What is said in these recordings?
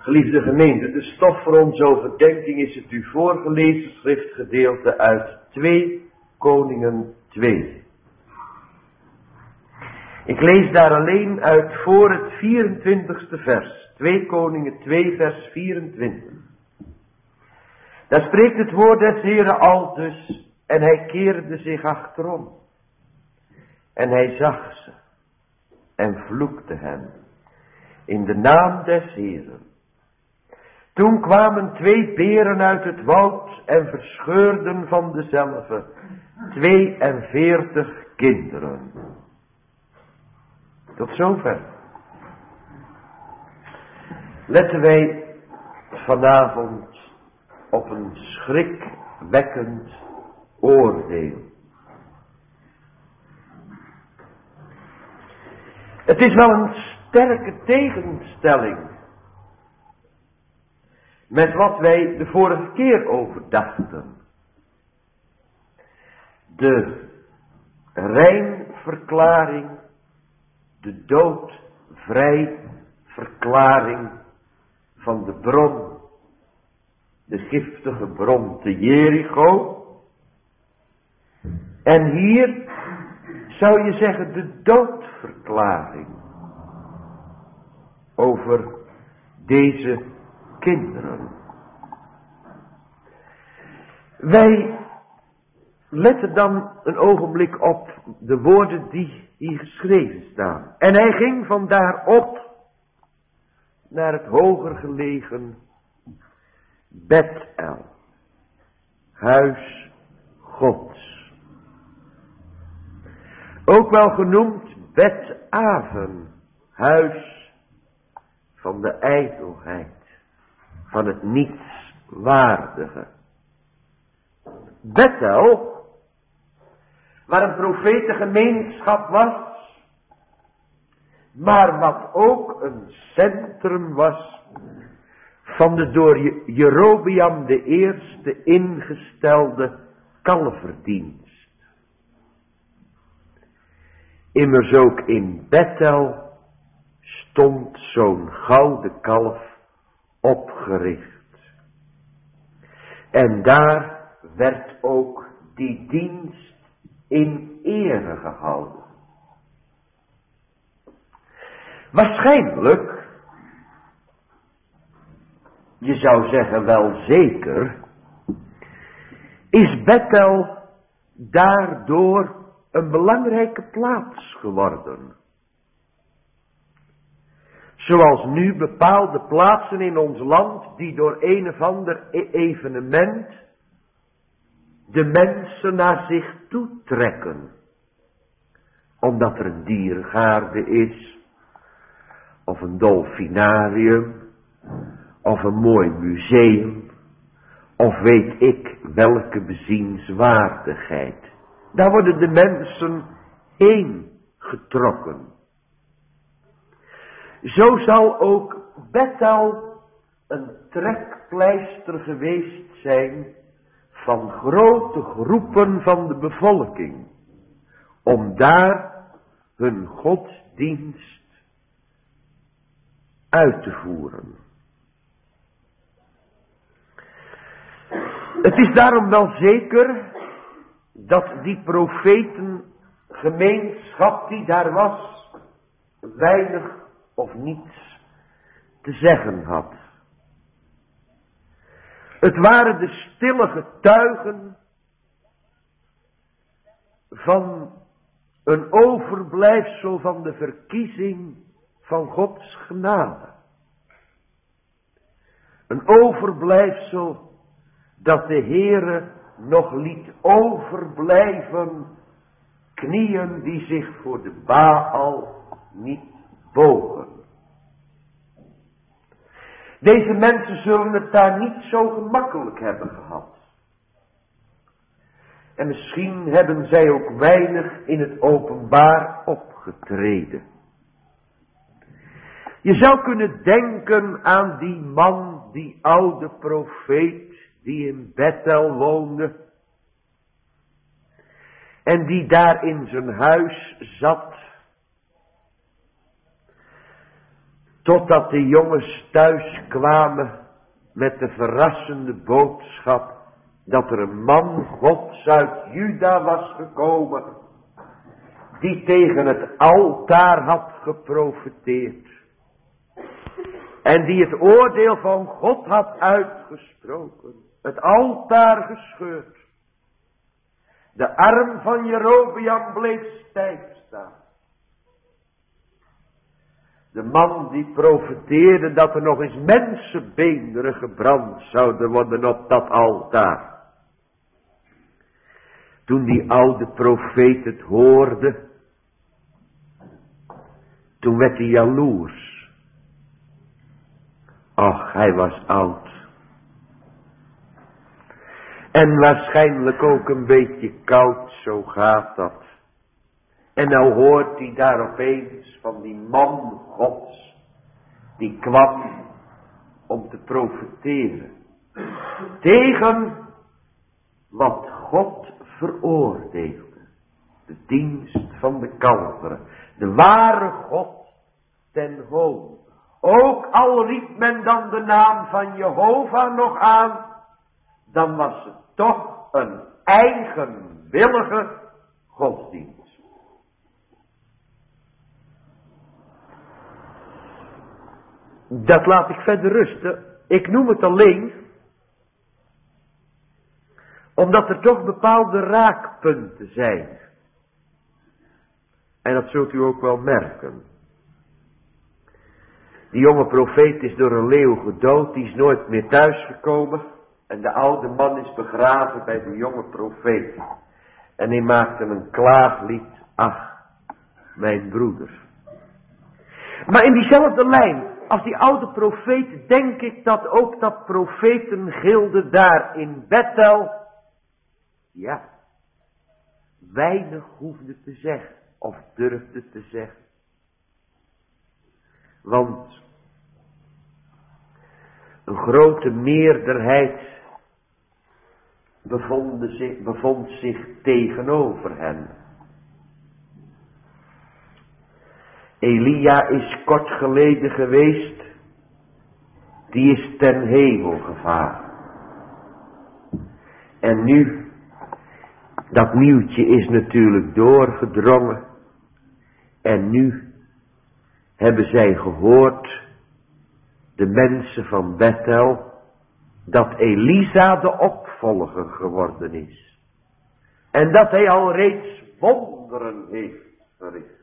Geliefde gemeente, de stof voor onze overdenking is het u voorgelezen schriftgedeelte uit 2 Koningen 2. Ik lees daar alleen uit voor het 24ste vers. 2 Koningen 2 vers 24. Daar spreekt het woord des Heren aldus, en hij keerde zich achterom. En hij zag ze, en vloekte hen, in de naam des Heren. Toen kwamen 2 beren uit het woud en verscheurden van dezelve 42 kinderen. Tot zover. Letten wij vanavond op een schrikwekkend oordeel. Het is wel een sterke tegenstelling met wat wij de vorige keer overdachten. De reinverklaring, de doodvrij verklaring van de bron, de giftige bron te Jericho. En hier zou je zeggen de doodverklaring over deze kinderen. Wij letten dan een ogenblik op de woorden die hier geschreven staan. En hij ging vandaar op naar het hoger gelegen Bethel, huis Gods. Ook wel genoemd Bethaven, huis van de ijdelheid, van het nietswaardige. Bethel, waar een profetengemeenschap was, maar wat ook een centrum was van de door Jerobeam de eerste ingestelde kalverdienst. Immers ook in Bethel stond zo'n gouden kalf opgericht. En daar werd ook die dienst in ere gehouden. Waarschijnlijk, je zou zeggen wel zeker, is Bethel daardoor een belangrijke plaats geworden. Zoals nu bepaalde plaatsen in ons land die door een of ander evenement de mensen naar zich toe trekken. Omdat er een diergaarde is, of een dolfinarium, of een mooi museum, of weet ik welke bezienswaardigheid. Daar worden de mensen heen getrokken. Zo zal ook Bethel een trekpleister geweest zijn van grote groepen van de bevolking, om daar hun godsdienst uit te voeren. Het is daarom wel zeker dat die profetengemeenschap die daar was, weinig of niets te zeggen had. Het waren de stille getuigen van een overblijfsel van de verkiezing van Gods genade. Een overblijfsel dat de Heere nog liet overblijven knieën die zich voor de Baal niet bogen. Deze mensen zullen het daar niet zo gemakkelijk hebben gehad. En misschien hebben zij ook weinig in het openbaar opgetreden. Je zou kunnen denken aan die man, die oude profeet, die in Bethel woonde. En die daar in zijn huis zat. Totdat de jongens thuis kwamen met de verrassende boodschap dat er een man Gods uit Juda was gekomen, die tegen het altaar had geprofeteerd. En die het oordeel van God had uitgesproken. Het altaar gescheurd. De arm van Jerobeam bleef stijf staan. De man die profeteerde dat er nog eens mensenbeenderen gebrand zouden worden op dat altaar. Toen die oude profeet het hoorde, toen werd hij jaloers. Ach, hij was oud. En waarschijnlijk ook een beetje koud, zo gaat dat. En nou hoort hij daar opeens van die man Gods, die kwam om te profeteren. Tegen wat God veroordeelde. De dienst van de kalveren. De ware God ten hoon. Ook al riep men dan de naam van Jehovah nog aan, dan was het toch een eigenwillige godsdienst. Dat laat ik verder rusten. Ik noem het alleen omdat er toch bepaalde raakpunten zijn. En dat zult u ook wel merken. Die jonge profeet is door een leeuw gedood. Die is nooit meer thuisgekomen. En de oude man is begraven bij de jonge profeet. En hij maakte een klaaglied. Ach, mijn broeder. Maar in diezelfde lijn, als die oude profeet, denk ik dat ook dat profetengilde daar in Bethel, ja, weinig hoefde te zeggen. Of durfde te zeggen. Want een grote meerderheid bevond zich tegenover hen. Elia is kort geleden geweest. Die is ten hemel gevaren. En nu, dat nieuwtje is natuurlijk doorgedrongen. En nu hebben zij gehoord, de mensen van Bethel, dat Elisa de opvolger geworden is. En dat hij al reeds wonderen heeft verricht.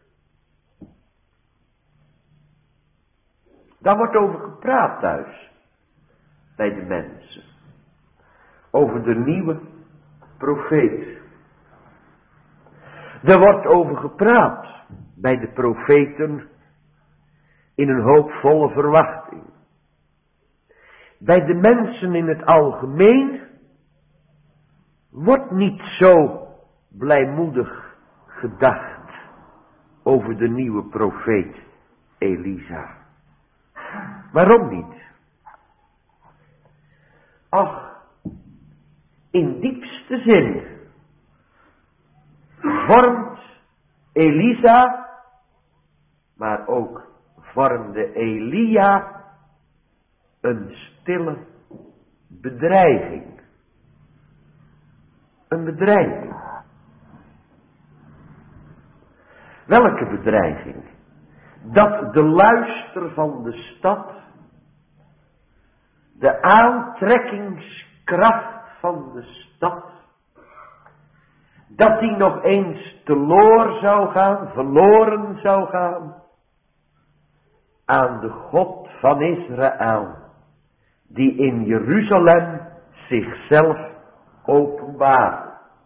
Daar wordt over gepraat thuis, bij de mensen. Over de nieuwe profeet. Er wordt over gepraat bij de profeten in een hoopvolle verwachting. Bij de mensen in het algemeen wordt niet zo blijmoedig gedacht over de nieuwe profeet Elisa. Waarom niet? Ach, in diepste zin vormt Elisa, maar ook vormde Elia een stille bedreiging. Een bedreiging. Welke bedreiging? Dat de luister van de stad, de aantrekkingskracht van de stad, dat die nog eens teloor zou gaan, verloren zou gaan, aan de God van Israël, die in Jeruzalem zichzelf openbaart.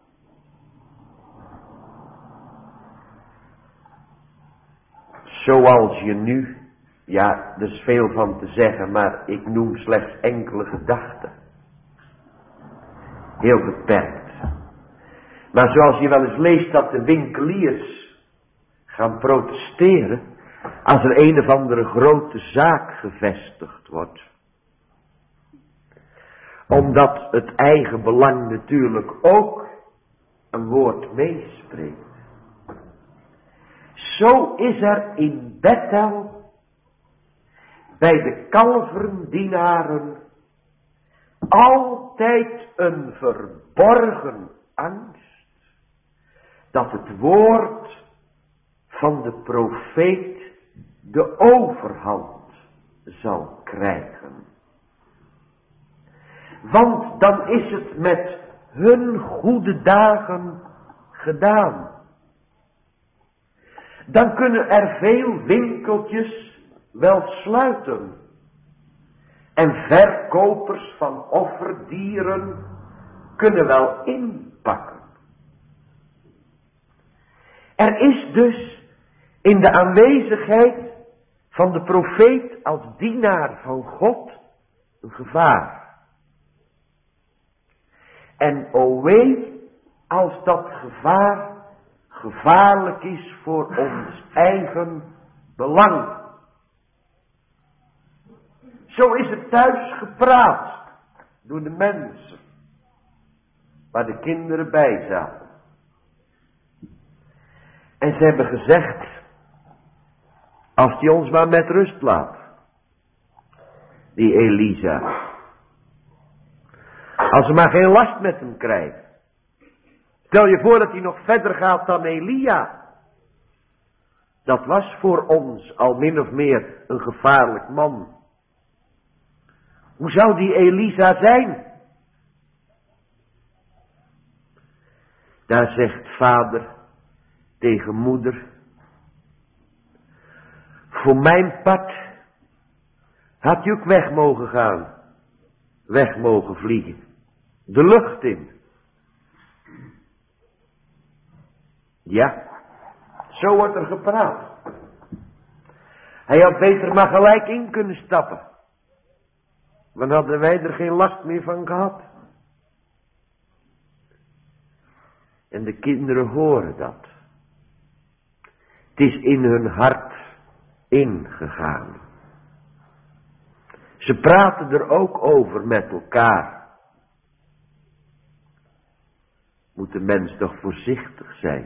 Zoals je nu, ja, er is veel van te zeggen, maar ik noem slechts enkele gedachten. Heel beperkt. Maar zoals je wel eens leest dat de winkeliers gaan protesteren als er een of andere grote zaak gevestigd wordt. Omdat het eigen belang natuurlijk ook een woord meespreekt. Zo is er in Bethel bij de kalverendienaren altijd een verborgen angst dat het woord van de profeet de overhand zal krijgen. Want dan is het met hun goede dagen gedaan. Dan kunnen er veel winkeltjes wel sluiten. En verkopers van offerdieren kunnen wel inpakken. Er is dus in de aanwezigheid van de profeet als dienaar van God een gevaar. En o wee, als dat gevaar gevaarlijk is voor ons eigen belang. Zo is het thuis gepraat door de mensen, waar de kinderen bij zaten. En ze hebben gezegd, als die ons maar met rust laat, die Elisa. Als ze maar geen last met hem krijgen. Stel je voor dat hij nog verder gaat dan Elia. Dat was voor ons al min of meer een gevaarlijk man. Hoe zou die Elisa zijn? Daar zegt vader tegen moeder. Voor mijn part had je ook weg mogen gaan. Weg mogen vliegen. De lucht in. Ja, zo wordt er gepraat. Hij had beter maar gelijk in kunnen stappen. Dan hadden wij er geen last meer van gehad. En de kinderen horen dat. Het is in hun hart ingegaan. Ze praten er ook over met elkaar. Moet de mens toch voorzichtig zijn.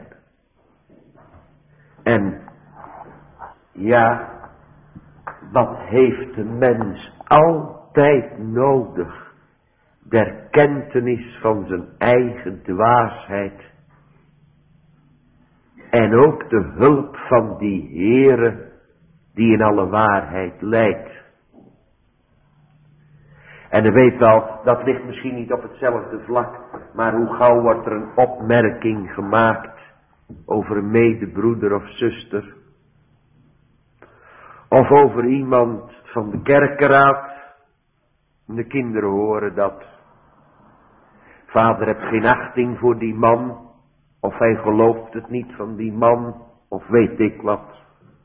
En ja, wat heeft de mens altijd nodig? De erkentenis van zijn eigen dwaasheid. En ook de hulp van die Heere die in alle waarheid leidt. En u weet wel, dat ligt misschien niet op hetzelfde vlak, maar hoe gauw wordt er een opmerking gemaakt over een medebroeder of zuster. Of over iemand van de kerkenraad. En de kinderen horen dat. Vader heeft geen achting voor die man. Of hij gelooft het niet van die man. Of weet ik wat.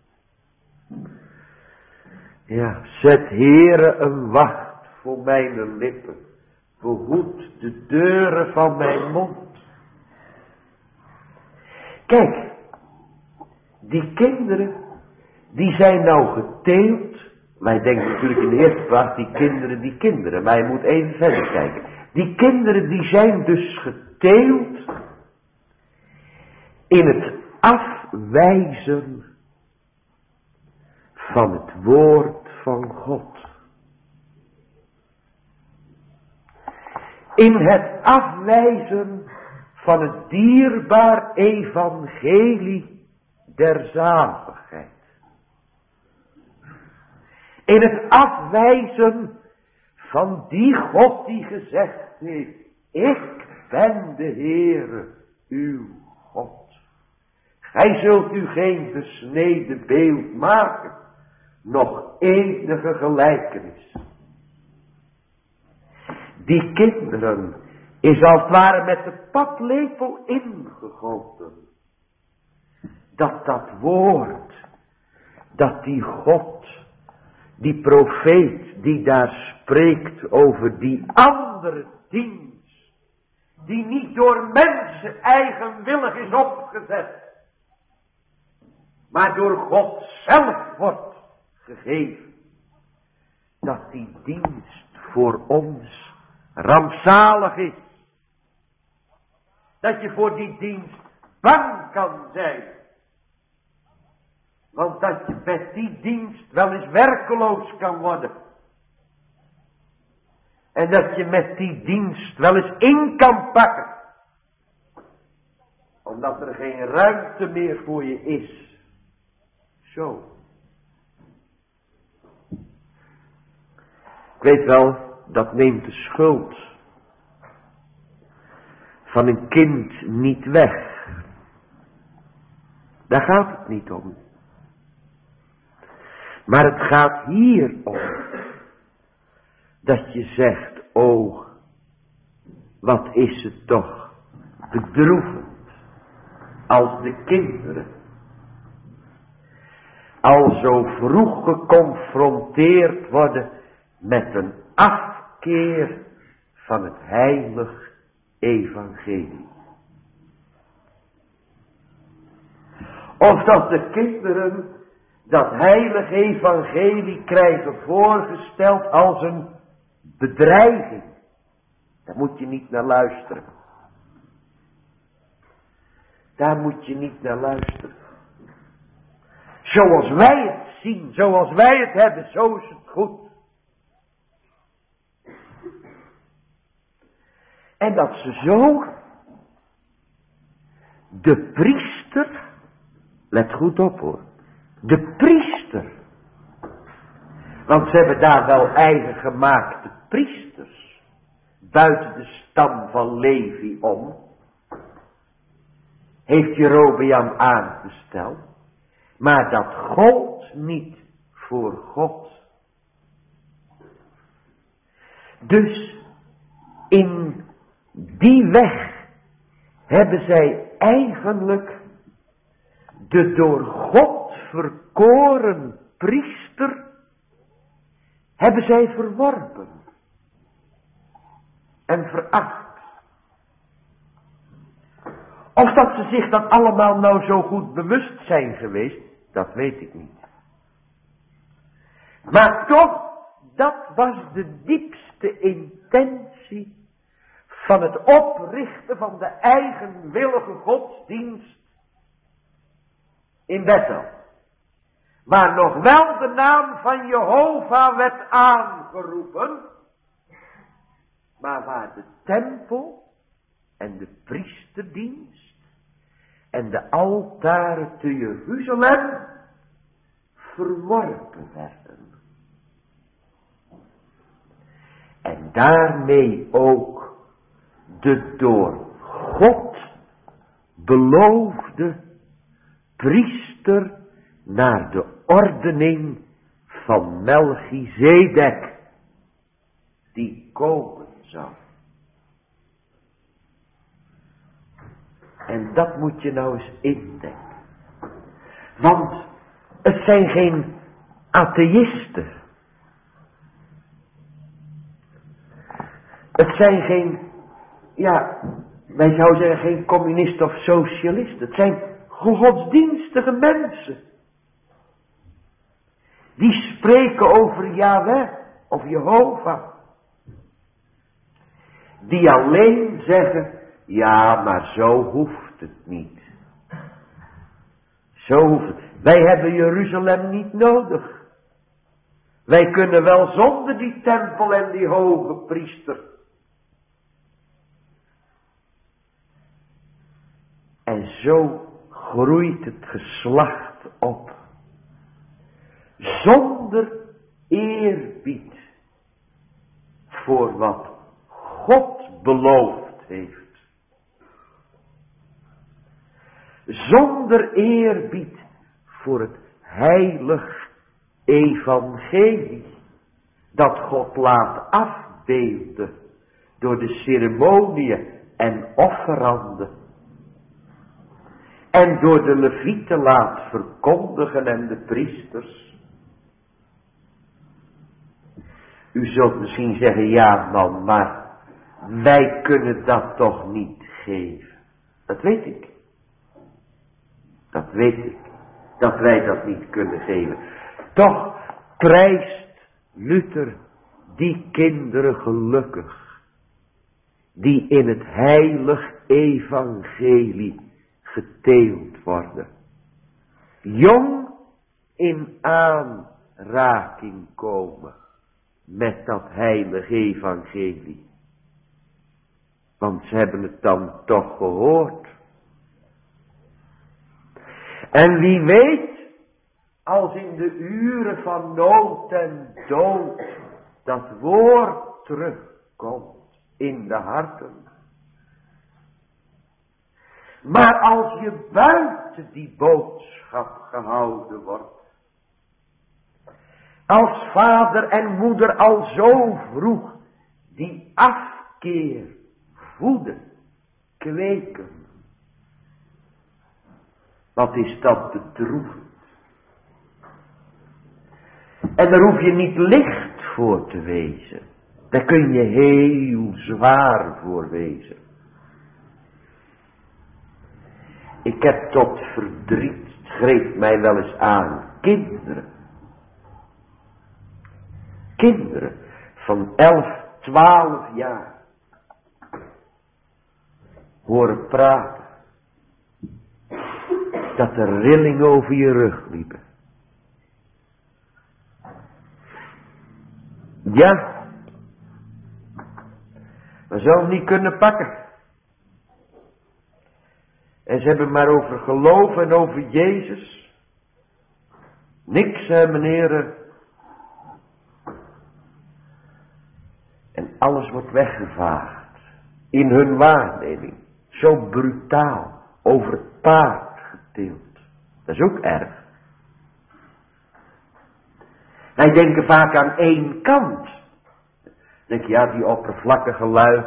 Ja, zet Heere een wacht voor mijn lippen. Behoed de deuren van mijn mond. Kijk, die kinderen, die zijn nou geteeld. Wij denken natuurlijk in de eerste plaats die kinderen. Maar je moet even verder kijken. Die kinderen die zijn dus geteeld in het afwijzen van het woord van God. In het afwijzen van het dierbaar evangelie der zaligheid. In het afwijzen van die God die gezegd heeft, ik ben de Heere, uw God. Gij zult u geen besneden beeld maken, nog enige gelijkenis. Die kinderen is als het ware met de paplepel ingegoten. Dat woord, dat die God, die profeet die daar spreekt over die andere dienst, die niet door mensen eigenwillig is opgezet, maar door God zelf wordt gegeven, dat die dienst voor ons rampzalig is. Dat je voor die dienst bang kan zijn. Want dat je met die dienst wel eens werkeloos kan worden. En dat je met die dienst wel eens in kan pakken. Omdat er geen ruimte meer voor je is. Zo. Ik weet wel, dat neemt de schuld van een kind niet weg. Daar gaat het niet om. Maar het gaat hier om. Dat je zegt, oh, wat is het toch bedroevend. Als de kinderen al zo vroeg geconfronteerd worden met een afkeer van het heilig evangelie. Of dat de kinderen dat heilig evangelie krijgen voorgesteld als een bedreiging. Daar moet je niet naar luisteren. Daar moet je niet naar luisteren. Zoals wij het zien, zoals wij het hebben, zo is het goed. En dat ze zo de priester, let goed op hoor, de priester, want ze hebben daar wel eigen gemaakte priesters, buiten de stam van Levi om, heeft Jerobeam aangesteld, maar dat gold niet voor God. Dus in die weg hebben zij eigenlijk de door God verkoren priester, hebben zij verworpen en veracht. Of dat ze zich dat allemaal nou zo goed bewust zijn geweest, dat weet ik niet. Maar toch, dat was de diepste intentie van het oprichten van de eigenwillige godsdienst in Bethel. Waar nog wel de naam van Jehovah werd aangeroepen, maar waar de tempel en de priesterdienst en de altaren te Jeruzalem verworpen werden. En daarmee ook de door God beloofde priester naar de ordening van Melchizedek die komen zou. En dat moet je nou eens indenken. Want het zijn geen atheïsten. Het zijn geen, wij zouden zeggen geen communisten of socialisten. Het zijn godsdienstige mensen. Die spreken over Yahweh of Jehovah. Die alleen zeggen, ja, maar zo hoeft het niet. Zo hoeft het. Wij hebben Jeruzalem niet nodig. Wij kunnen wel zonder die tempel en die hoge priester. En zo groeit het geslacht op. Zonder eerbied voor wat God beloofd heeft. Zonder eerbied voor het heilig evangelie dat God laat afbeelden door de ceremoniën en offeranden en door de levieten laat verkondigen en de priesters. U zult misschien zeggen, ja man, maar wij kunnen dat toch niet geven. Dat weet ik. Dat weet ik. Dat wij dat niet kunnen geven. Toch prijst Luther die kinderen gelukkig. Die in het heilig evangelie geteeld worden. Jong in aanraking komen met dat heilige evangelie. Want ze hebben het dan toch gehoord. En wie weet, als in de uren van nood en dood dat woord terugkomt in de harten. Maar als je buiten die boodschap gehouden wordt, als vader en moeder al zo vroeg die afkeer voeden, kweken, wat is dat bedroevend. En daar hoef je niet licht voor te wezen. Daar kun je heel zwaar voor wezen. Ik heb tot verdriet, het greep mij wel eens aan, kinderen van 11, 12 jaar horen praten, dat er rillingen over je rug liepen. Ja, we zullen hem niet kunnen pakken. En ze hebben maar over geloof en over Jezus. Niks, meneer. En alles wordt weggevaagd. In hun waarneming. Zo brutaal. Over het paard getild. Dat is ook erg. Wij denken vaak aan één kant. Dan denk je, ja, die oppervlakkige lui.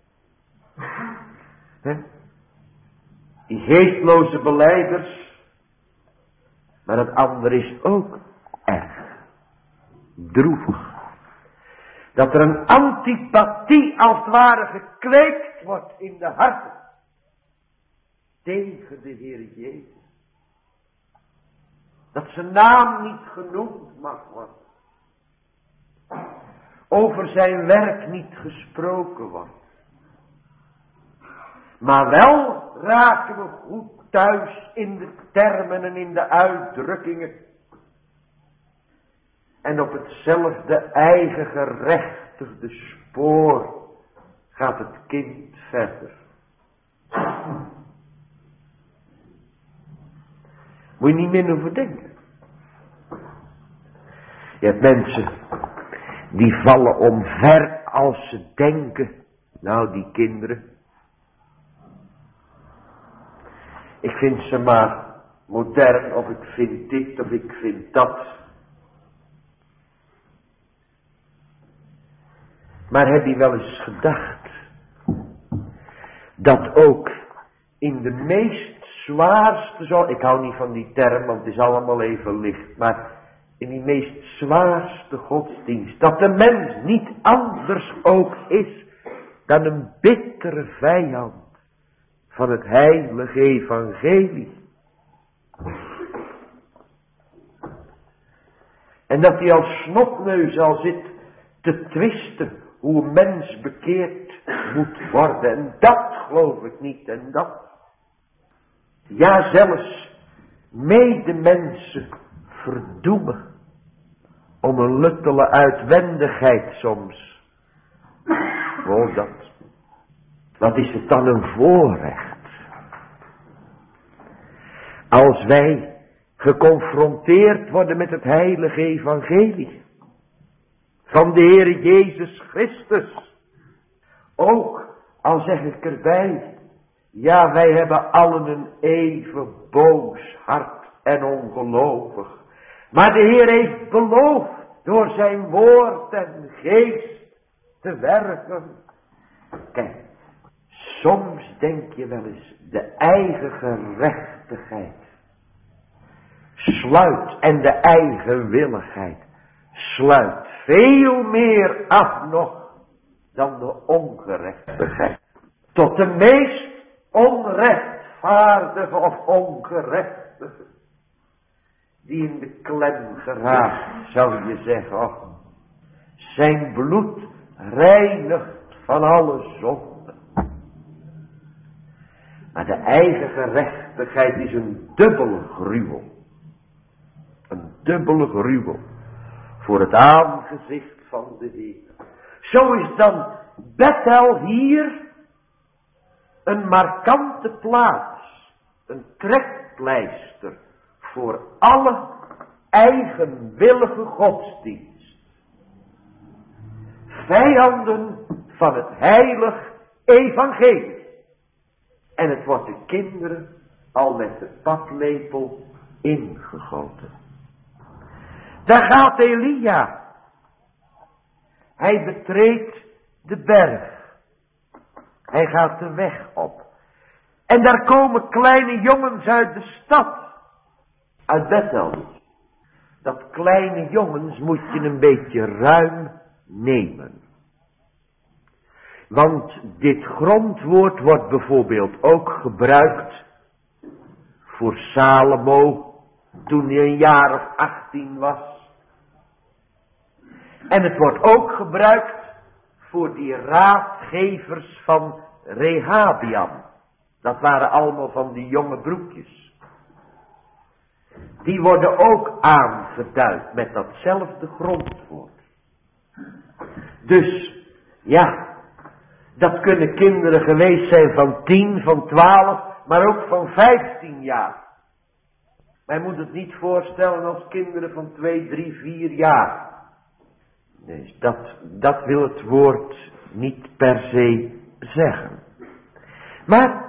Die geestloze belijders. Maar het andere is ook erg. Droevig. Dat er een antipathie als het ware gekweekt wordt in de harten. Tegen de Heer Jezus. Dat zijn naam niet genoemd mag worden. Over zijn werk niet gesproken wordt. Maar wel raken we goed thuis in de termen en in de uitdrukkingen. En op hetzelfde eigen gerechtigde spoor gaat het kind verder. Moet je niet meer over denken. Je hebt mensen die vallen omver als ze denken. Nou, die kinderen. Ik vind ze maar modern, of ik vind dit, of ik vind dat. Maar heb je wel eens gedacht dat ook in de meest zwaarste, ik hou niet van die term, want het is allemaal even licht, maar in die meest zwaarste godsdienst, dat de mens niet anders ook is dan een bittere vijand van het heilige evangelie. En dat hij als snotneus al zit te twisten hoe een mens bekeerd moet worden. En dat geloof ik niet en dat. Ja, zelfs medemensen verdoemen om een luttele uitwendigheid soms. Oh, dat. Wat is het dan een voorrecht. Als wij geconfronteerd worden met het heilige evangelie. Van de Heer Jezus Christus. Ook, al zeg ik erbij. Ja, wij hebben allen een even boos hart en ongelovig. Maar de Heer heeft beloofd door zijn woord en geest te werken. Kijk, soms denk je wel eens de eigen gerechtigheid sluit en de eigenwilligheid sluit veel meer af nog dan de ongerechtigheid. Tot de meest onrechtvaardige of ongerechtige die in de klem geraakt, zou je zeggen, och, zijn bloed reinigt van alle zonde. Maar de eigen gerechtigheid is een dubbele gruwel. Een dubbele gruwel voor het aangezicht van de Heer. Zo is dan Bethel hier een markante plaats, een trekpleister voor alle eigenwillige godsdienst. Vijanden van het heilig evangelie. En het wordt de kinderen al met de paplepel ingegoten. Daar gaat Elia. Hij betreedt de berg. Hij gaat de weg op. En daar komen kleine jongens uit de stad. Uit Bethel. Dat kleine jongens moet je een beetje ruim nemen. Want dit grondwoord wordt bijvoorbeeld ook gebruikt voor Salomo toen hij een jaar of 18 was. En het wordt ook gebruikt voor die raadgevers van Rehabiam. Dat waren allemaal van die jonge broekjes. Die worden ook aangeduid met datzelfde grondwoord. Dus, ja, dat kunnen kinderen geweest zijn van 10, van 12, maar ook van 15 jaar. Wij moeten het niet voorstellen als kinderen van 2, 3, 4 jaar. Nee, dat wil het woord niet per se zeggen. Maar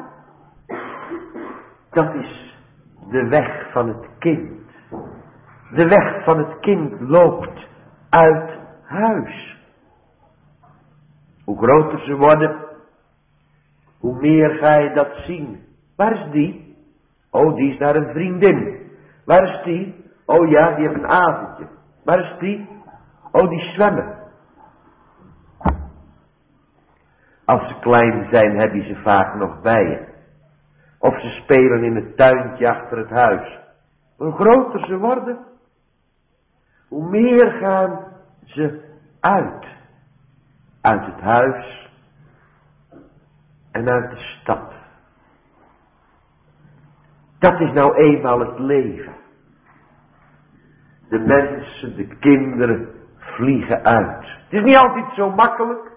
dat is de weg van het kind. De weg van het kind loopt uit huis. Hoe groter ze worden, hoe meer ga je dat zien. Waar is die? Oh, die is naar een vriendin. Waar is die? Oh ja, die heeft een avondje. Waar is die? Oh, die zwemmen. Als ze klein zijn, heb je ze vaak nog bij je. Of ze spelen in het tuintje achter het huis. Hoe groter ze worden, hoe meer gaan ze uit. Uit het huis en uit de stad. Dat is nou eenmaal het leven. De mensen, de kinderen vliegen uit. Het is niet altijd zo makkelijk.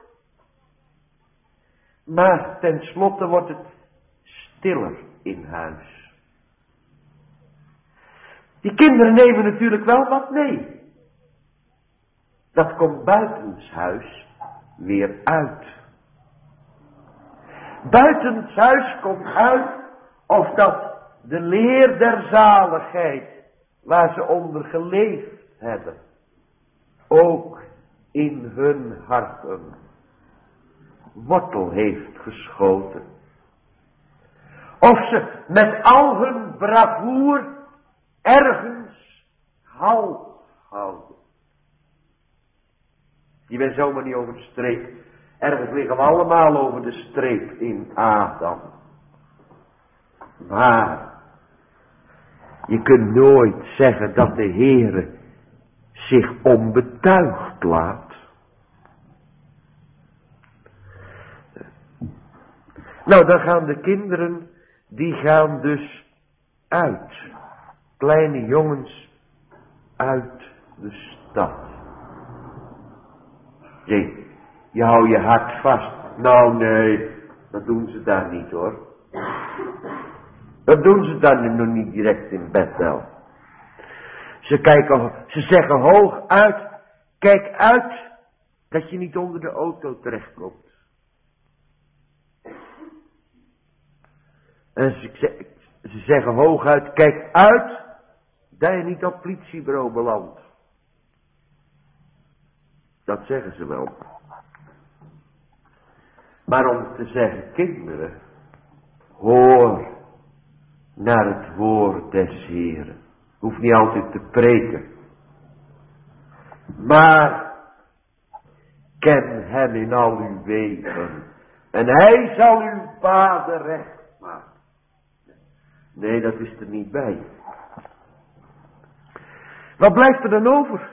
Maar tenslotte wordt het stiller in huis. Die kinderen nemen natuurlijk wel wat mee. Dat komt buitenshuis weer uit. Buitenshuis komt uit of dat de leer der zaligheid, waar ze onder geleefd hebben, ook in hun harten wortel heeft geschoten. Of ze met al hun bravoer ergens halt houden. Je bent zomaar niet over de streep. Ergens liggen we allemaal over de streep in Adam. Maar je kunt nooit zeggen dat de Heere zich onbetuigd laat. Nou, dan gaan de kinderen, die gaan dus uit. Kleine jongens uit de stad. Nee, je houdt je hart vast. Nou nee, dat doen ze daar niet hoor. Dat doen ze dan nog niet direct in Bethel. Ze zeggen hoog uit, kijk uit dat je niet onder de auto terechtkomt. En ze zeggen hooguit, kijk uit dat je niet op het politiebureau belandt. Dat zeggen ze wel. Maar om te zeggen, kinderen, hoor naar het woord des Heeren. Hoeft niet altijd te preken. Maar ken hem in al uw wegen. En hij zal uw paden recht maken. Nee, dat is er niet bij. Wat blijft er dan over?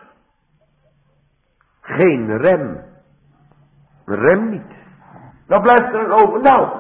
Geen rem. Een rem niet. Wat blijft er dan over? Nou,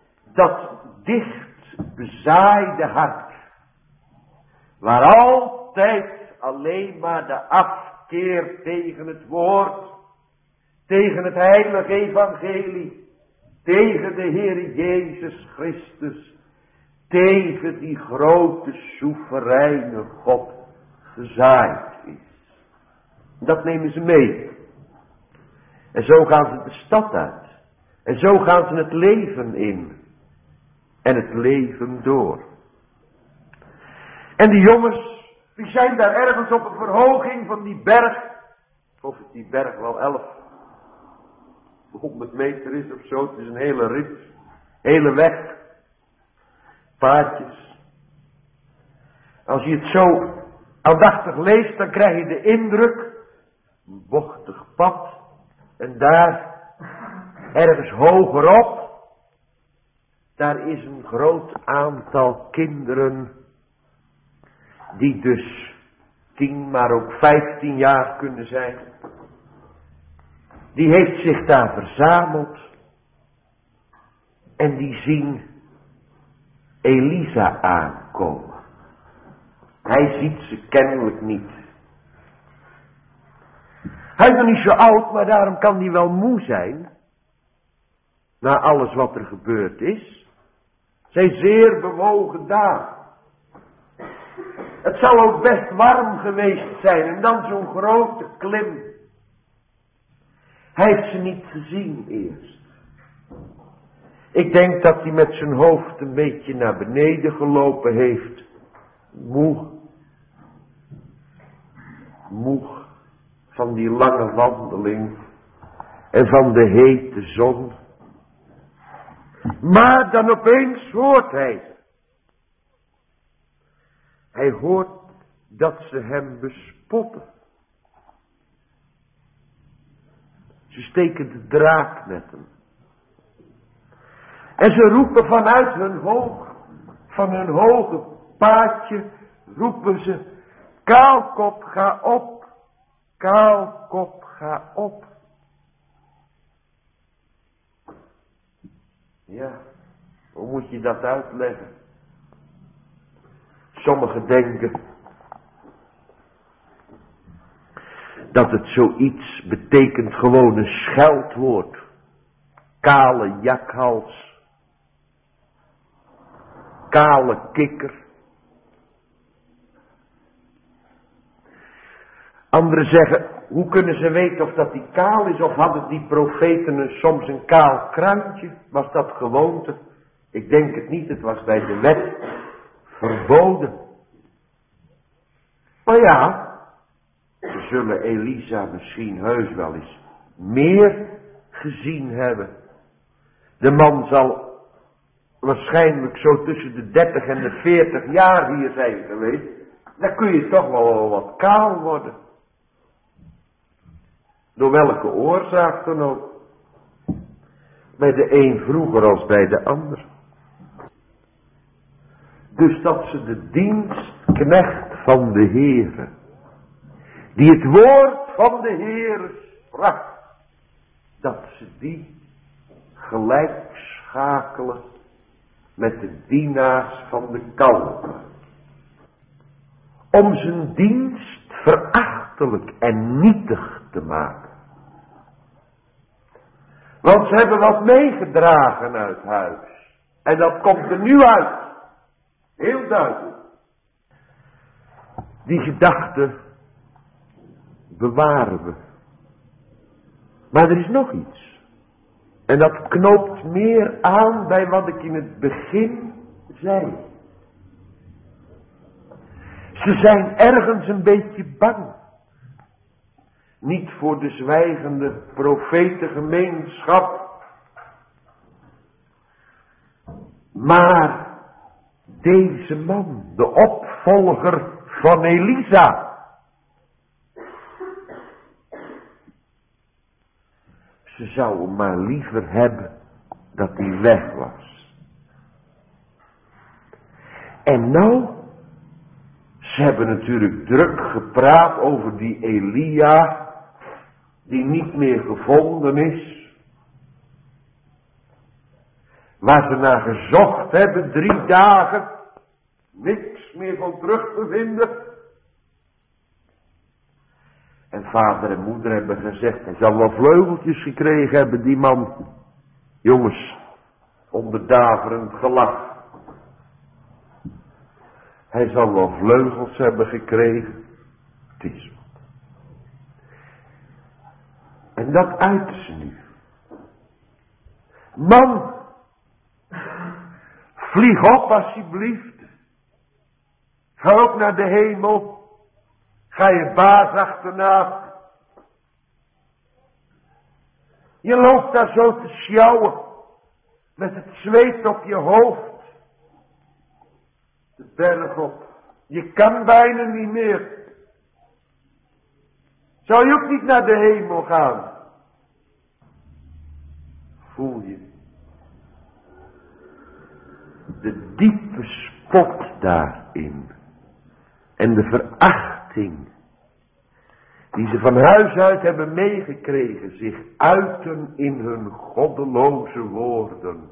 dat dicht bezaaide hart. Waar altijd altijd alleen maar de afkeer tegen het woord, tegen het heilige evangelie, tegen de Heer Jezus Christus, tegen die grote soevereine God gezaaid is. Dat nemen ze mee. En zo gaan ze de stad uit. En zo gaan ze het leven in. En het leven door. En die jongens, die zijn daar ergens op een verhoging van die berg. Of het die berg wel 1100 meter is of zo. Het is een hele rit. Hele weg. Paadjes. Als je het zo aandachtig leest, dan krijg je de indruk. Een bochtig pad. En daar, ergens hogerop, daar is een groot aantal kinderen, die dus 10, maar ook 15 jaar kunnen zijn. Die heeft zich daar verzameld. En die zien Elisa aankomen. Hij ziet ze kennelijk niet. Hij is nog niet zo oud, maar daarom kan hij wel moe zijn. Na alles wat er gebeurd is. Zijn zeer bewogen dagen. Het zal ook best warm geweest zijn. En dan zo'n grote klim. Hij heeft ze niet gezien eerst. Ik denk dat hij met zijn hoofd een beetje naar beneden gelopen heeft. Moe. Moe van die lange wandeling. En van de hete zon. Maar dan opeens hoort hij. Hij hoort dat ze hem bespotten. Ze steken de draaknetten. En ze roepen vanuit van hun hoge paadje, roepen ze, Kaalkop, ga op. Kaalkop, ga op. Ja, hoe moet je dat uitleggen? Sommigen denken dat het zoiets betekent gewoon een scheldwoord. Kale jakhals. Kale kikker. Anderen zeggen, hoe kunnen ze weten of dat die kaal is, of hadden die profeten soms een kaal kruintje? Was dat gewoonte? Ik denk het niet, het was bij de wet verboden. Maar ja, ze zullen Elisa misschien heus wel eens meer gezien hebben. De man zal waarschijnlijk zo tussen de 30 en de 40 jaar hier zijn geweest. Dan kun je toch wel wat kaal worden. Door welke oorzaak dan ook. Bij de een vroeger als bij de ander. Dus dat ze de dienstknecht van de Heere, die het woord van de Heere sprak, dat ze die gelijk schakelen met de dienaars van de kalven. Om zijn dienst verachtelijk en nietig te maken. Want ze hebben wat meegedragen uit huis. En dat komt er nu uit. Heel duidelijk. Die gedachte bewaren we. Maar er is nog iets. En dat knoopt meer aan bij wat ik in het begin zei. Ze zijn ergens een beetje bang. Niet voor de zwijgende profetengemeenschap. Maar deze man, de opvolger van Elisa. Ze zouden maar liever hebben dat hij weg was. En nou, ze hebben natuurlijk druk gepraat over die Elia, die niet meer gevonden is. Waar ze naar gezocht hebben, 3 dagen, niks meer van terug te vinden. En vader en moeder hebben gezegd, hij zal wel vleugeltjes gekregen hebben, die man. Jongens, onder daverend gelach. Hij zal wel vleugels hebben gekregen. Het is wat. En dat uiten ze nu. Man, vlieg op alsjeblieft. Ga ook naar de hemel. Ga je baas achterna. Je loopt daar zo te sjouwen. Met het zweet op je hoofd. De berg op. Je kan bijna niet meer. Zou je ook niet naar de hemel gaan? Voel je de diepe spot daarin. En de verachting die ze van huis uit hebben meegekregen, zich uiten in hun goddeloze woorden.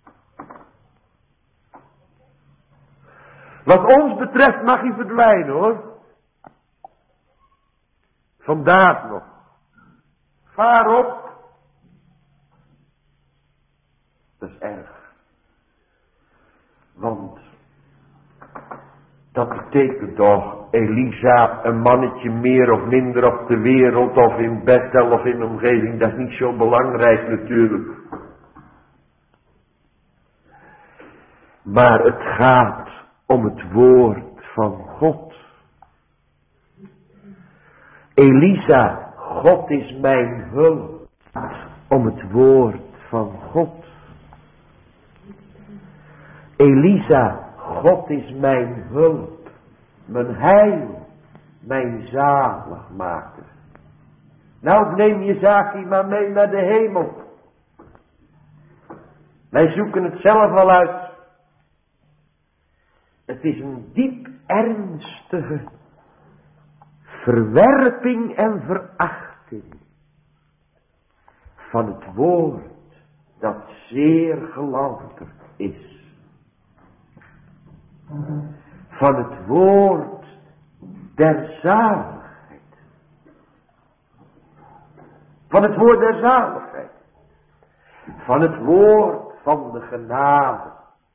Wat ons betreft mag hij verdwijnen, hoor. Vandaag nog. Vaar op. Dat is erg. Want dat betekent toch, Elisa, een mannetje meer of minder op de wereld of in Bethel of in de omgeving, dat is niet zo belangrijk natuurlijk. Maar het gaat om het woord van God. Elisa, God is mijn hulp. Om het woord van God. Elisa, God is mijn hulp. Mijn heil. Mijn zaligmaker. Nou, neem je zaakje maar mee naar de hemel. Wij zoeken het zelf al uit. Het is een diep ernstige verwerping en verachting van het woord dat zeer gelouterd is. Van het woord der zaligheid. Van het woord der zaligheid. Van het woord van de genade.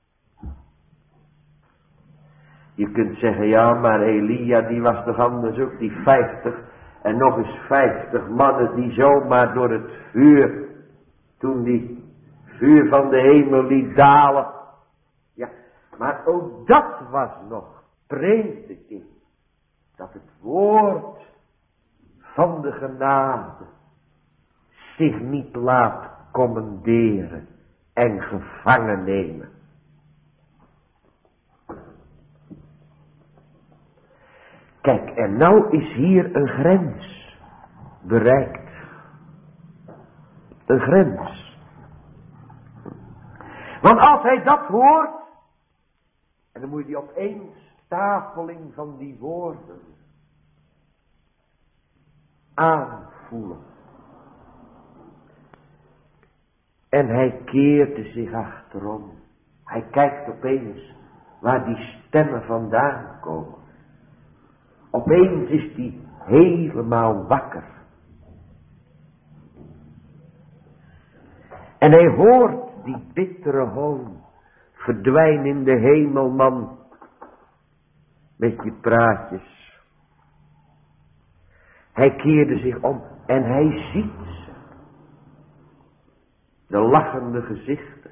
Je kunt zeggen, ja, maar Elia die was toch anders ook, die 50 en nog eens 50 mannen die zomaar door het vuur, toen die vuur van de hemel liet dalen. Ja, maar ook dat was nog prediking. Dat het woord van de genade zich niet laat commanderen en gevangen nemen. Kijk, en nou is hier een grens bereikt. Een grens. Want als hij dat hoort, en dan moet je die opeenstapeling van die woorden aanvoelen. En hij keerde zich achterom. Hij kijkt opeens waar die stemmen vandaan komen. Opeens is hij helemaal wakker. En hij hoort die bittere hoon. Verdwijn in de hemel, man. Met je praatjes. Hij keerde zich om en hij ziet ze. De lachende gezichten.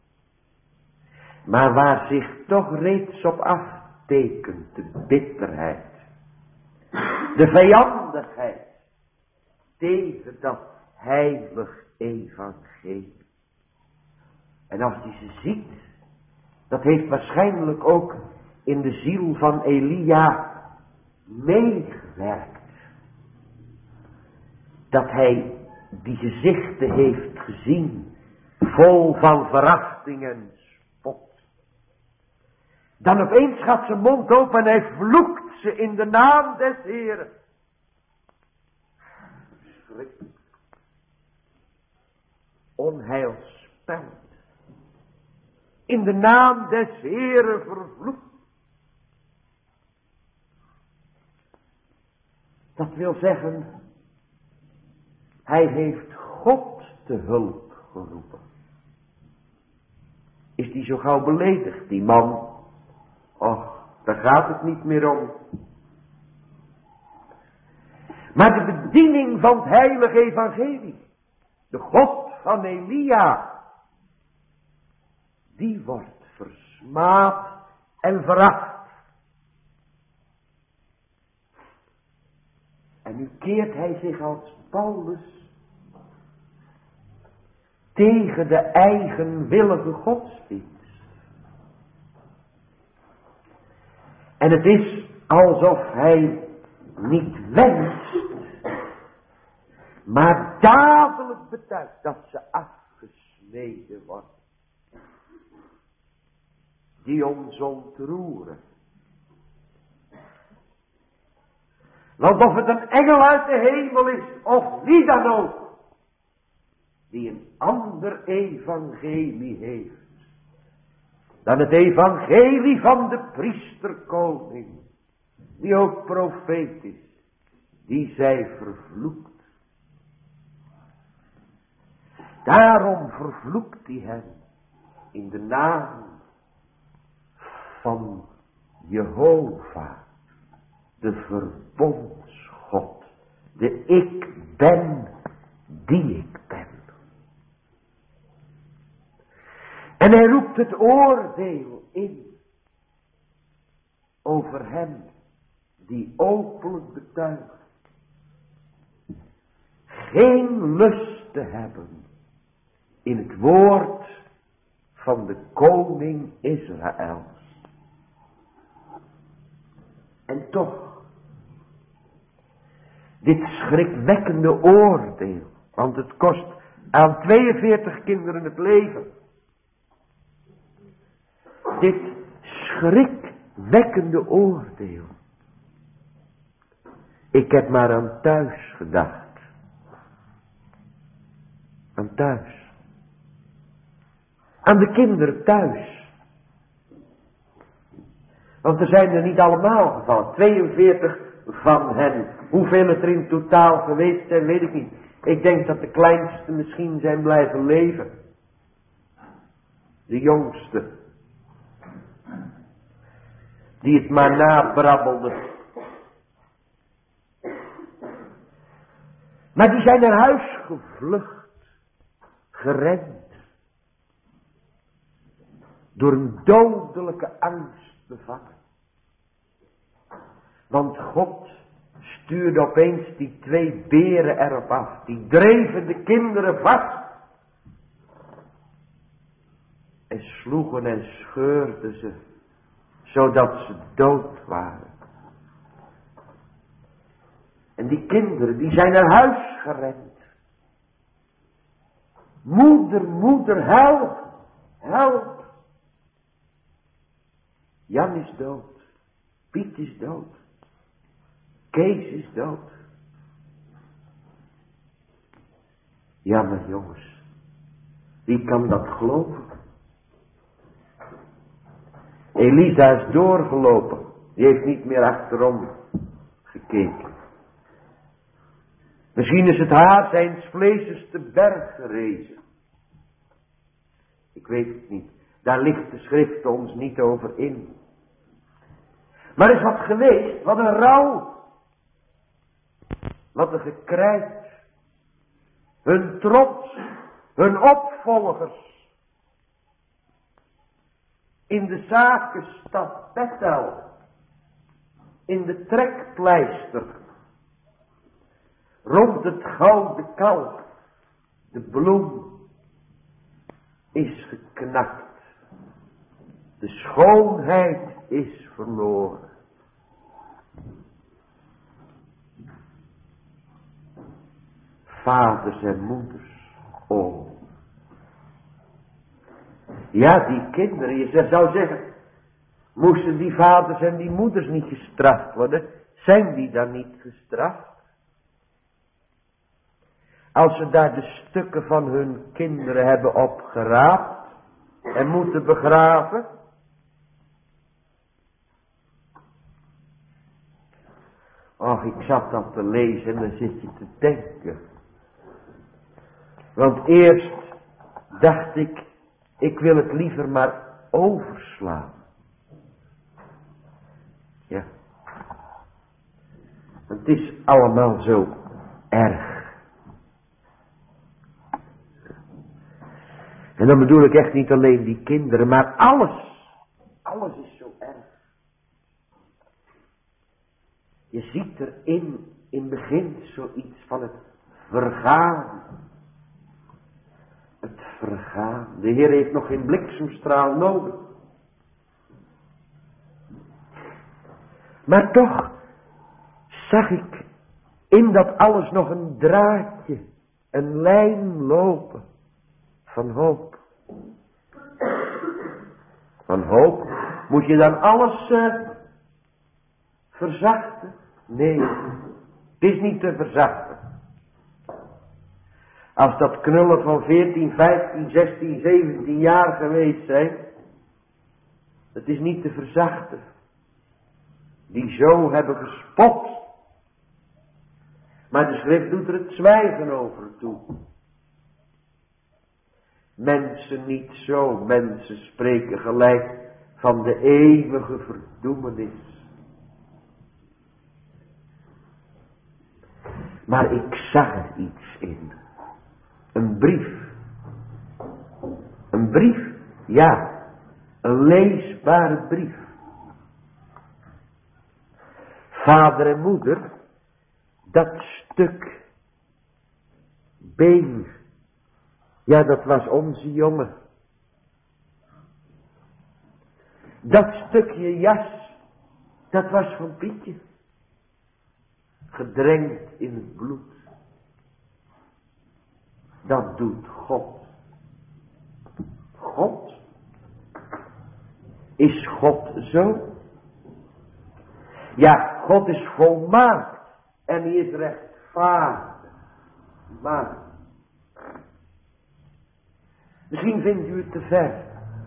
Maar waar zich toch reeds op aftekent de bitterheid. De vijandigheid tegen dat heilig evangelie. En als hij ze ziet, dat heeft waarschijnlijk ook in de ziel van Elia meegewerkt. Dat hij die gezichten heeft gezien, vol van verachting en spot. Dan opeens gaat zijn mond open en hij vloekt ze in de naam des Heeren. Schrikkelijk. Onheilspellend. In de naam des Heeren vervloekt. Dat wil zeggen, Hij heeft God te hulp geroepen. Is die zo gauw beledigd, die man? Och, daar gaat het niet meer om. Maar de bediening van het heilige evangelie, de God van Elia, die wordt versmaad en veracht. En nu keert hij zich als Paulus tegen de eigenwillige godsdienst. En het is alsof hij niet wenst, maar dadelijk betuigt dat ze afgesneden wordt. Die ons ontroeren. Want of het een engel uit de hemel is, of wie dan ook, die een ander evangelie heeft dan het evangelie van de priesterkoning, die ook profeet is, die zij vervloekt. Daarom vervloekt hij hen in de naam van Jehovah, de verbondsgod, de ik ben die ik ben. En hij roept het oordeel in over hem die openlijk betuigt geen lust te hebben in het woord van de koning Israëls. En toch, dit schrikwekkende oordeel, want het kost aan 42 kinderen het leven. Dit schrikwekkende oordeel. Ik heb maar aan thuis gedacht. Aan thuis. Aan de kinderen thuis. Want er zijn er niet allemaal gevallen. 42 van hen. Hoeveel het er in totaal geweest zijn, weet ik niet. Ik denk dat de kleinste misschien zijn blijven leven. De jongste. Die het maar nabrabbelde. Maar die zijn naar huis gevlucht. Gerend. Door een dodelijke angst bevangen. Want God stuurde opeens die 2 beren erop af. Die dreven de kinderen vast. En sloegen en scheurden ze. Zodat ze dood waren. En die kinderen die zijn naar huis gerend. Moeder, help. Help. Jan is dood. Piet is dood. Kees is dood. Ja, maar jongens. Wie kan dat geloven? Elisa is doorgelopen. Die heeft niet meer achterom gekeken. Misschien is het haar zijns vlees te berg gerezen. Ik weet het niet. Daar ligt de schrift ons niet over in. Maar er is wat geweest. Wat een rouw. Wat een gekrijt. Hun trots. Hun opvolgers. In de zakenstad Bethel. In de trekpleister. Rond het gouden kalf. De bloem is geknakt. De schoonheid is verloren. Vaders en moeders. Oh. Ja, die kinderen, je zou zeggen, moesten die vaders en die moeders niet gestraft worden? Zijn die dan niet gestraft? Als ze daar de stukken van hun kinderen hebben opgeraapt en moeten begraven? Och, ik zat dat te lezen en dan zit je te denken. Want eerst dacht ik wil het liever maar overslaan. Ja. Het is allemaal zo erg. En dan bedoel ik echt niet alleen die kinderen, maar alles. Alles is zo erg. Je ziet er in het begin zoiets van het vergaan. Het vergaan. De Heer heeft nog geen bliksemstraal nodig. Maar toch zag ik in dat alles nog een draadje, een lijn lopen van hoop. Van hoop moet je dan alles verzachten? Nee, het is niet te verzachten. Als dat knullen van 14, 15, 16, 17 jaar geweest zijn, het is niet te verzachten. Die zo hebben gespot. Maar de schrift doet er het zwijgen over toe. Mensen niet zo, mensen spreken gelijk van de eeuwige verdoemenis. Maar ik zag er iets in. Een brief. Een brief, ja. Een leesbare brief. Vader en moeder, dat stuk been, ja, dat was onze jongen. Dat stukje jas, dat was van Pietje. Gedrenkt in het bloed. Dat doet God. God? Is God zo? Ja, God is volmaakt. En hij is rechtvaardig. Maar misschien vindt u het te ver.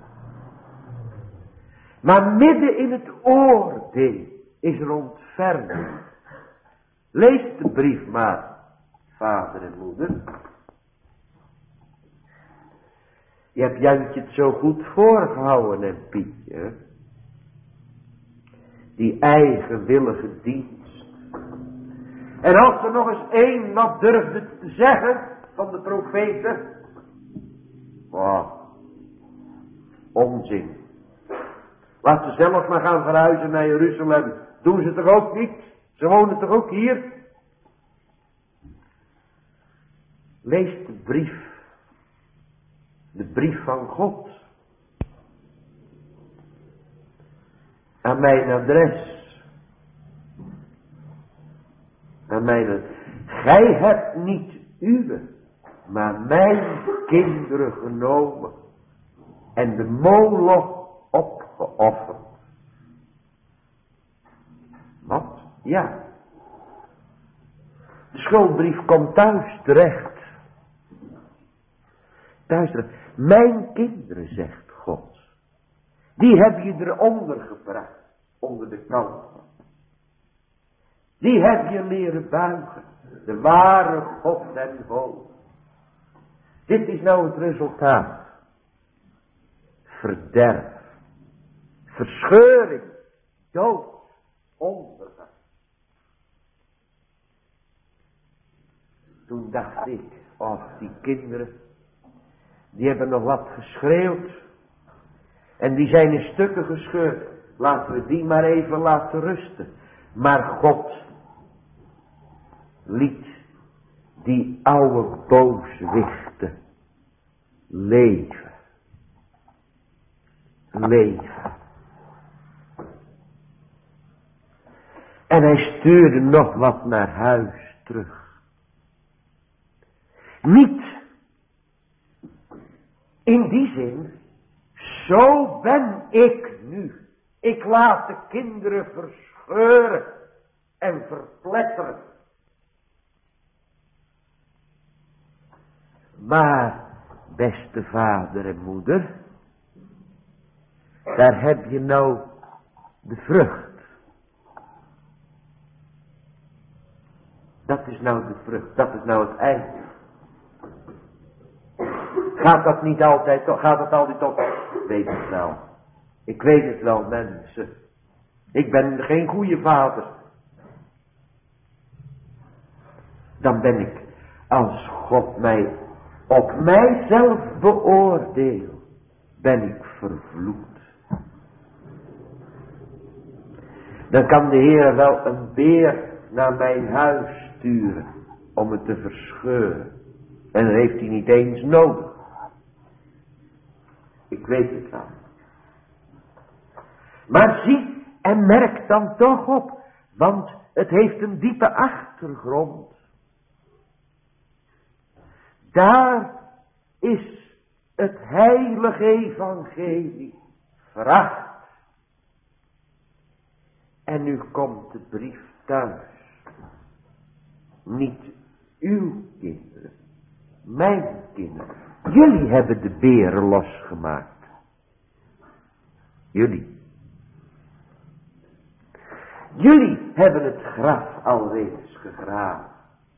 Maar midden in het oordeel is er ontferming. Lees de brief maar, vader en moeder. Je hebt Jantje het zo goed voorgehouden en Pietje. Hè? Die eigenwillige dienst. En als er nog eens één wat durfde te zeggen van de profeten. Wow. Onzin. Laat ze zelf maar gaan verhuizen naar Jeruzalem. Doen ze toch ook niet? Ze wonen toch ook hier? Lees de brief. De brief van God. Aan mijn adres. Aan mijn adres. Gij hebt niet uwe, maar mijn kinderen genomen. En de Moloch opgeofferd. Wat? Ja. De schuldbrief komt thuis terecht. Thuis terecht. Mijn kinderen, zegt God. Die heb je eronder gebracht. Onder de kant. Die heb je leren buigen. De ware God en hoog. Dit is nou het resultaat. Verderf. Verscheuring. Dood. Ondergang. Toen dacht ik, oh, die kinderen, die hebben nog wat geschreeuwd. En die zijn in stukken gescheurd. Laten we die maar even laten rusten. Maar God liet die oude booswichten leven. Leven. En hij stuurde nog wat naar huis terug. Niet in die zin, zo ben ik nu. Ik laat de kinderen verscheuren en verpletteren. Maar, beste vader en moeder, daar heb je nou de vrucht. Dat is nou de vrucht, dat is nou het eind. Gaat dat niet altijd, gaat dat altijd op? Ik weet het wel. Ik weet het wel, mensen. Ik ben geen goede vader. Dan ben ik, als God mij op mijzelf beoordeelt, ben ik vervloekt. Dan kan de Heer wel een beer naar mijn huis sturen om het te verscheuren. En dat heeft hij niet eens nodig. Ik weet het wel. Maar zie en merk dan toch op, want het heeft een diepe achtergrond. Daar is het heilige evangelie vracht. En nu komt de brief thuis. Niet uw kinderen, mijn kinderen. Jullie hebben de beren losgemaakt. Jullie. Jullie hebben het graf alweer gegraven.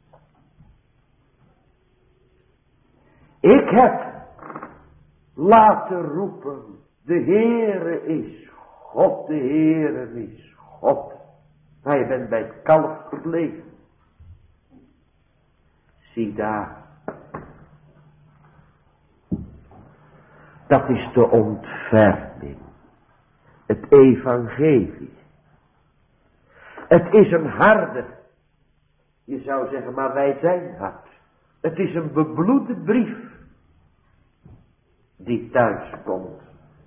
Ik heb laten roepen, de Heere is God, de Heere is God. Maar je bent bij het kalf gebleven. Zie daar. Dat is de ontferming. Het evangelie. Het is een harde. Je zou zeggen, maar wij zijn hard. Het is een bebloede brief. Die thuis komt.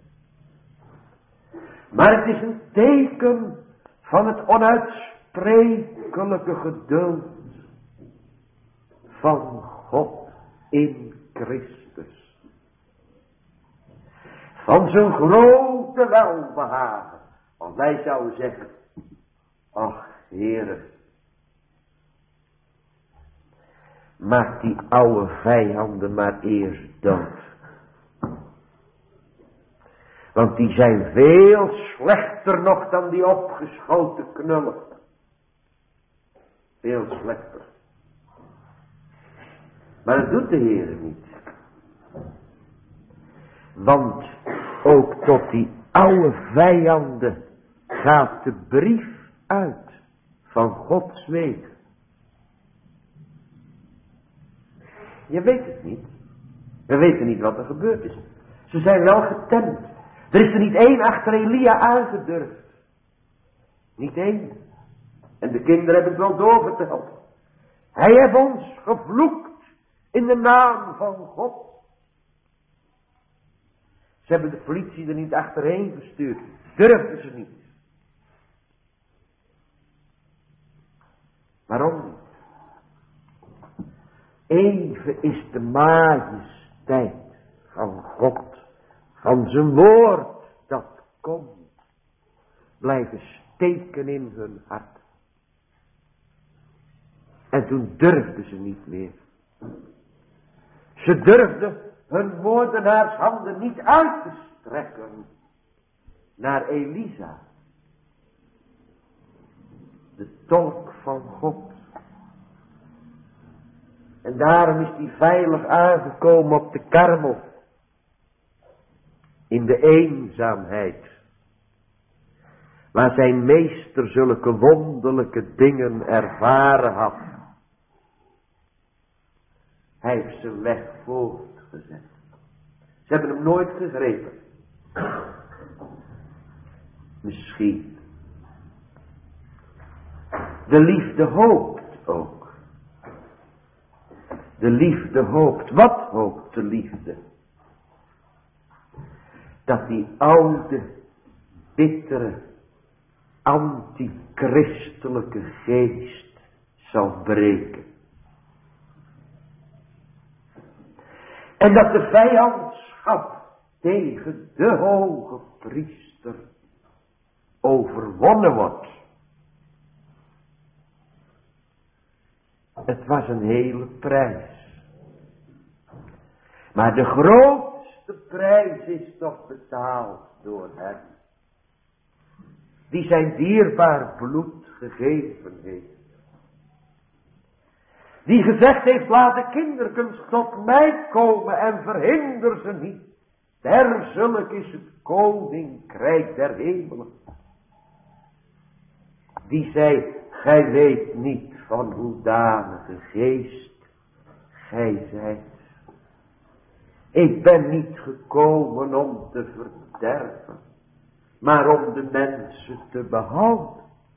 Maar het is een teken van het onuitsprekelijke geduld van God in Christus. Van zijn grote welbehagen. Want wij zouden zeggen, ach Heere, maak die oude vijanden maar eerst dood. Want die zijn veel slechter nog dan die opgeschoten knullen. Veel slechter. Maar dat doet de Heer niet. Want ook tot die oude vijanden gaat de brief uit van Gods wegen. Je weet het niet. We weten niet wat er gebeurd is. Ze zijn wel getemd. Er is er niet één achter Elia aangedurfd. Niet één. En de kinderen hebben het wel doorverteld. Hij heeft ons gevloekt in de naam van God. Ze hebben de politie er niet achterheen gestuurd. Durfden ze niet. Waarom niet? Even is de majesteit van God, van zijn woord dat komt, blijven steken in hun hart. En toen durfden ze niet meer. Ze durfden hun moordenaarshanden niet uit te strekken naar Elisa, de tolk van God. En daarom is hij veilig aangekomen op de Karmel. In de eenzaamheid. Waar zijn meester zulke wonderlijke dingen ervaren had. Hij heeft zijn weg voortgezet. Ze hebben hem nooit gegrepen. Misschien. De liefde hoopt ook. De liefde hoopt. Wat hoopt de liefde? Dat die oude, bittere, antichristelijke geest zal breken. En dat de vijandschap tegen de hoge priester overwonnen wordt. Het was een hele prijs. Maar de grootste prijs is toch betaald door hem. Die zijn dierbaar bloed gegeven heeft. Die gezegd heeft, laat de kinderkens tot mij komen en verhinder ze niet. Dergelijk is het koninkrijk der hemelen. Die zei, gij weet niet van hoedanige geest gij zijt. Ik ben niet gekomen om te verderven, maar om de mensen te behouden.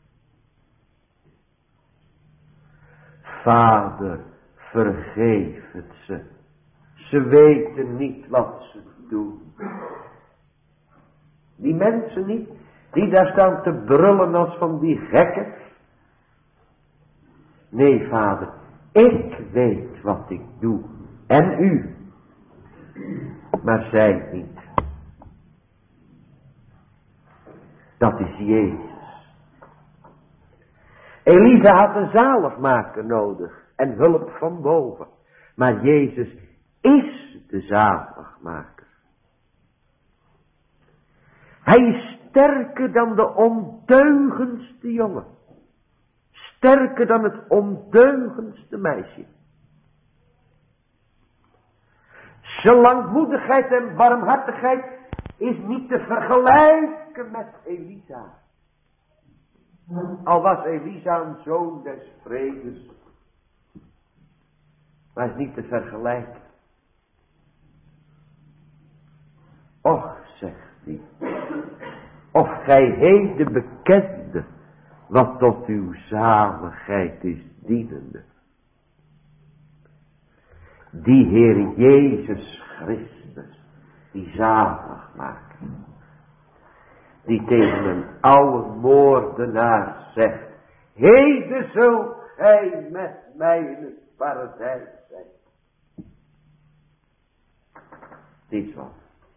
Vader, vergeef het ze. Ze weten niet wat ze doen. Die mensen niet, die daar staan te brullen als van die gekken. Nee, Vader, ik weet wat ik doe. En u. Maar zij niet. Dat is Jezus. Elisa had een zaligmaker nodig en hulp van boven. Maar Jezus is de zaligmaker. Hij is sterker dan de ondeugendste jongen. Sterker dan het ondeugendste meisje. Zijn langmoedigheid en barmhartigheid is niet te vergelijken met Elisa. Al was Elisa een zoon des vredes. Maar is niet te vergelijken. Och, zegt hij. Of gij heden bekende wat tot uw zaligheid is dienende. Die Heer Jezus Christus, die zalig maakt. Die tegen een oude moordenaar zegt, heden zult gij met mij in het paradijs zijn. Dit wat.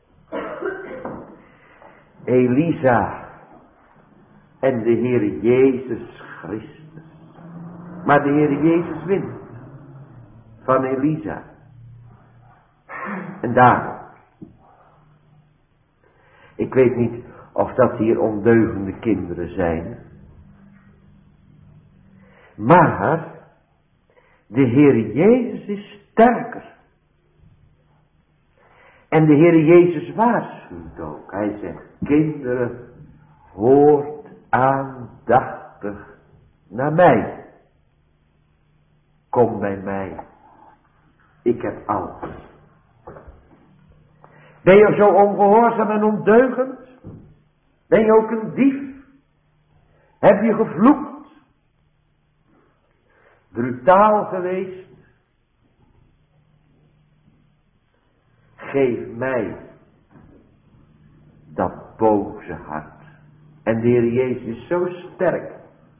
Elisa en de Heer Jezus Christus. Maar de Heer Jezus wint van Elisa. En daarom. Ik weet niet of dat hier ondeugende kinderen zijn. Maar de Heer Jezus is sterker. En de Heer Jezus waarschuwt ook. Hij zegt, kinderen, hoort aandachtig naar mij. Kom bij mij. Ik heb alles. Ben je zo ongehoorzaam en ondeugend? Ben je ook een dief? Heb je gevloekt? Brutaal geweest? Geef mij dat boze hart. En de Heer Jezus is zo sterk.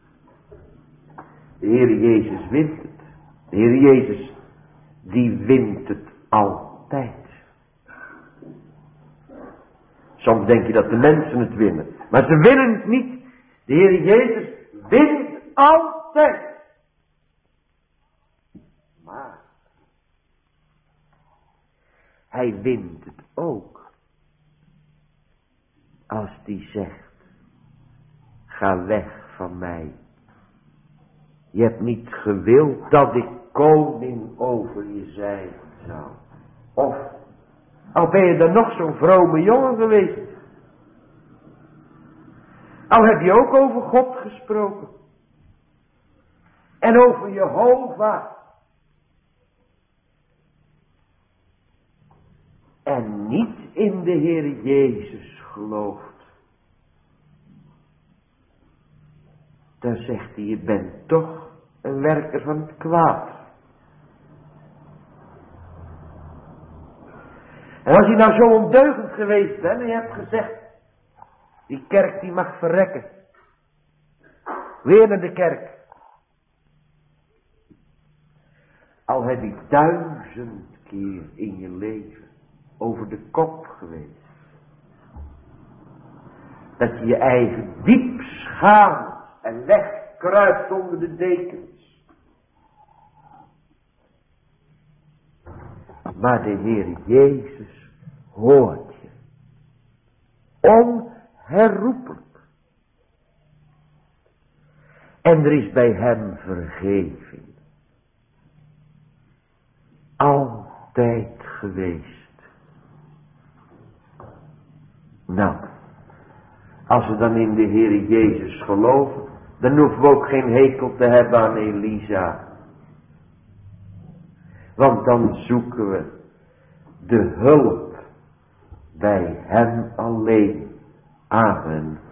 De Heer Jezus wint het. De Heer Jezus, die wint het altijd. Soms denk je dat de mensen het winnen. Maar ze winnen het niet. De Heer Jezus wint altijd. Maar hij wint het ook. Als die zegt, ga weg van mij. Je hebt niet gewild dat ik koning over je zijn zou. Of, al ben je dan nog zo'n vrome jongen geweest. Al heb je ook over God gesproken. En over Jehovah. En niet in de Heer Jezus gelooft. Dan zegt hij, je bent toch een werker van het kwaad. En als je nou zo ondeugend geweest bent en je hebt gezegd, die kerk die mag verrekken. Weer naar de kerk. Al heb je 1000 keer in je leven over de kop geweest. Dat je je eigen diep schaamt en wegkruipt onder de dekens. Maar de Heer Jezus hoort je. Onherroepelijk. En er is bij hem vergeving. altijd geweest. Nou, als we dan in de Heer Jezus geloven, dan hoeven we ook geen hekel te hebben aan Elisa. Want dan zoeken we de hulp bij hem alleen. Amen.